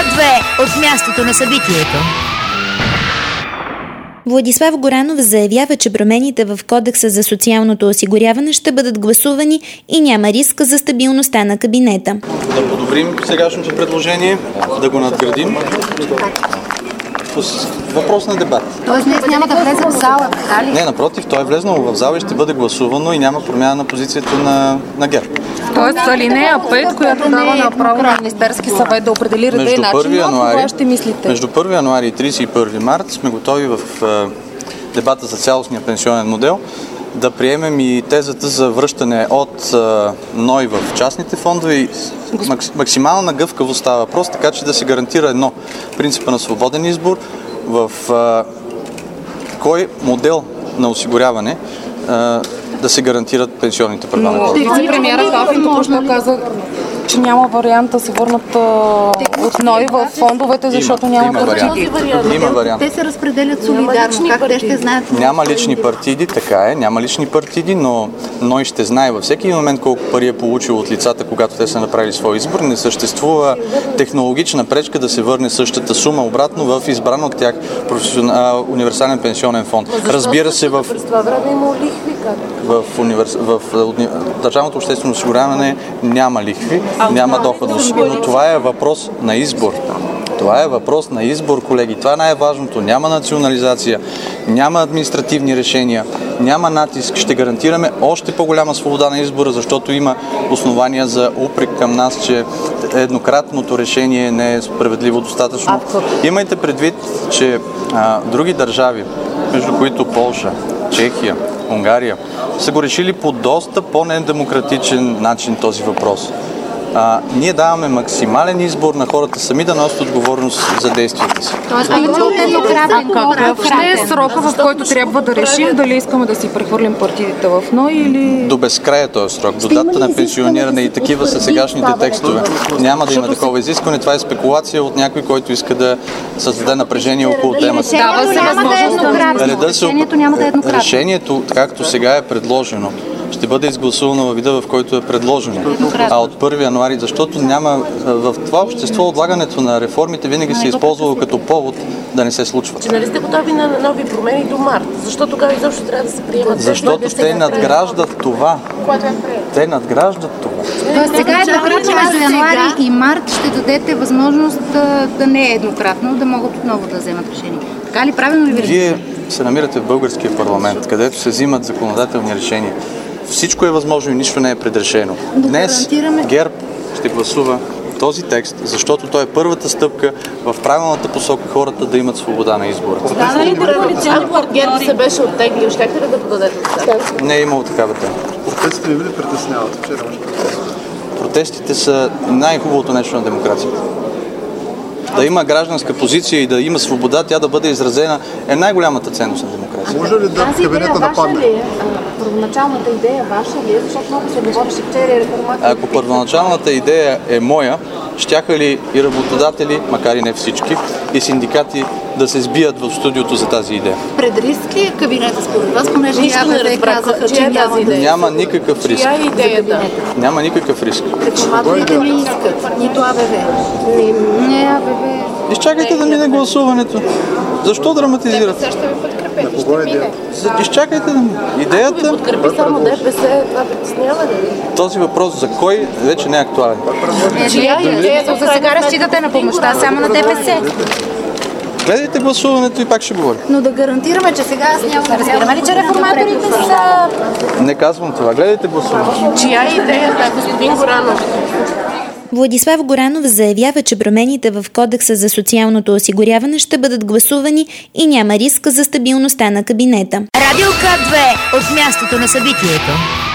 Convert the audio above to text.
К2 от мястото на събитието. Владислав Горанов заявява, че промените в Кодекса за социалното осигуряване ще бъдат гласувани и няма риск за стабилността на кабинета. Да подобрим сегашното предложение, да го надградим. Въпрос на дебат. Тоест днес няма да влезе в зала, така ли? Не, напротив, той е влезнал в зала и ще бъде гласувано и няма промяна на позицията на ГЕРБ. Тоест алинея 5, която дава направо на Министерски съвет да определи реда и начина, това ще мислите? Между 1 януари и 31 март сме готови в дебата за цялостния пенсионен модел да приемем и тезата за връщане от НОИ в частните фондове и максимална гъвкавост става въпрос, така че да се гарантира едно принципа на свободен избор в кой модел на осигуряване да се гарантират пенсионните права на хората. Вицепремиерът Калфин току-що каза, че няма вариант да се върнат от НОИ в фондовете, защото няма партиди. Има вариант. Те се разпределят солидарно. Как те ще знаят? Няма лични партиди, така е. Няма лични партиди, но НОИ ще знае във всеки момент колко пари е получил от лицата, когато те са направили свой избор. Не съществува технологична пречка да се върне същата сума обратно в избран от тях универсален пенсионен фонд. Разбира се, в държавното обществено осигуряване няма лихви, няма доходност. Но това е въпрос на избор. Това е въпрос на избор, колеги. Това е най-важното. Няма национализация, няма административни решения, няма натиск. Ще гарантираме още по-голяма свобода на избора, защото има основания за упрек към нас, че еднократното решение не е справедливо достатъчно. Имайте предвид, че други държави, между които Полша, Чехия, Унгария, са го решили по доста по-недемократичен начин този въпрос. Ние даваме максимален избор на хората сами да носят отговорност за действията си. Тоест, какъв ще е срока, в който трябва да решим дали искаме да си прехвърлим партидите в НОИ или... До безкрая този срок, до дата на пенсиониране и такива са сегашните текстове. Няма да има такова изискване. Това е спекулация от някой, който иска да създаде напрежение около темата. Решението, както сега е предложено, ще бъде изгласувано във вида, в който е предложено. А от 1 януари, защото няма в това общество отлагането на реформите винаги се е използвало като повод да не се случва. Че нали сте готови на нови промени до март? Защо тогава изобщо трябва да се приемат? Защото те надграждат това. Те надграждат това. Тоест сега е прекратно между януари и март ще дадете възможност да не е еднократно, да могат отново да вземат решение. Така ли правилно ли ви? Вие се намирате в българския парламент, където се взимат законодателни решения. Всичко е възможно и нищо не е предрешено. Днес ГЕРБ ще гласува този текст, защото той е първата стъпка в правилната посока хората да имат свобода на избора. Ако ГЕРБ се беше оттеглил, щяхте ли да подадете оставка? Не е имало такава тема. Протестите ви ли притесняват? Вчера Протестите са най-хубавото нещо на демокрацията. Да има гражданска позиция и да има свобода, тя да бъде изразена е най-голямата ценност на демокрацията. Може ли да кабинета да падне? Първоначалната идея ваша ли е? Защото много се говореше вчера и реформация. Ако първоначалната идея е моя, щяха ли и работодатели, макар и не всички, и синдикати да се сбият в студиото за тази идея? Пред риск ли е кабинета според вас, понеже АБВ казаха, че няма идея? Няма никакъв риск. Чия е идеята? Няма никакъв риск. Реформаторите не искат, нито АБВ. Не АБВ. Изчакайте да мине гласуването. Защо драматизирате? На кого е идеята? Изчакайте да мине. Идеята... Подкрепи само ДПС, това притеснява ли? Този въпрос за кой вече не е актуален. Чия идеята? За сега разчитате на помощта само на ДПС. Гледайте гласуването и пак ще говоря. Но да гарантираме, че сега аз няма да разбираме ли, че реформаторите са... Не казвам това. Гледайте гласуването. Чия е идеята, господин Горанов? Владислав Горанов заявява, че промените в Кодекса за социалното осигуряване ще бъдат гласувани и няма риск за стабилността на кабинета. Радио К2 от мястото на събитието.